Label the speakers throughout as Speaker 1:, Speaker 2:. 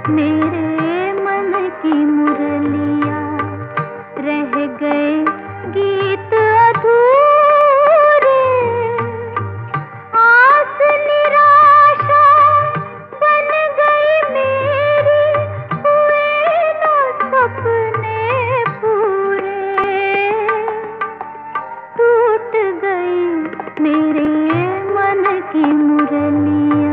Speaker 1: मेरे मन की मुरलिया रह गए गीत अधूरे, आस निराशा बन गई मेरी, हुए न सपने पूरे, टूट गई मेरे मन की मुरलिया।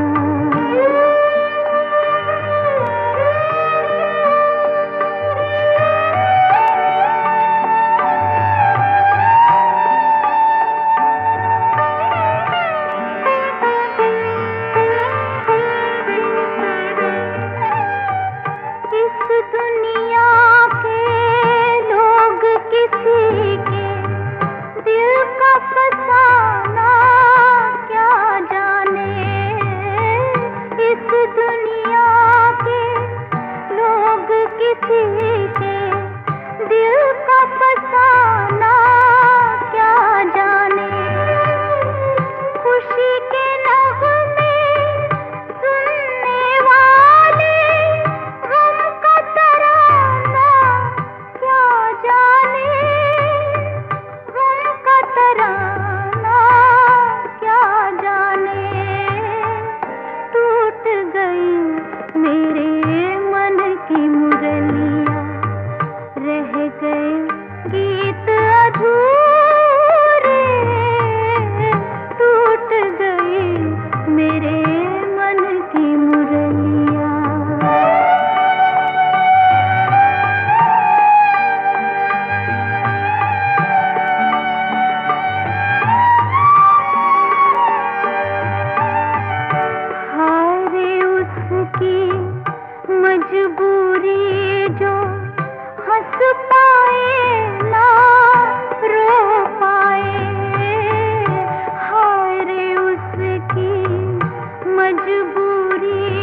Speaker 1: मजबूरी जो हंस पाए ना रो पाए, हाय रे उसकी मजबूरी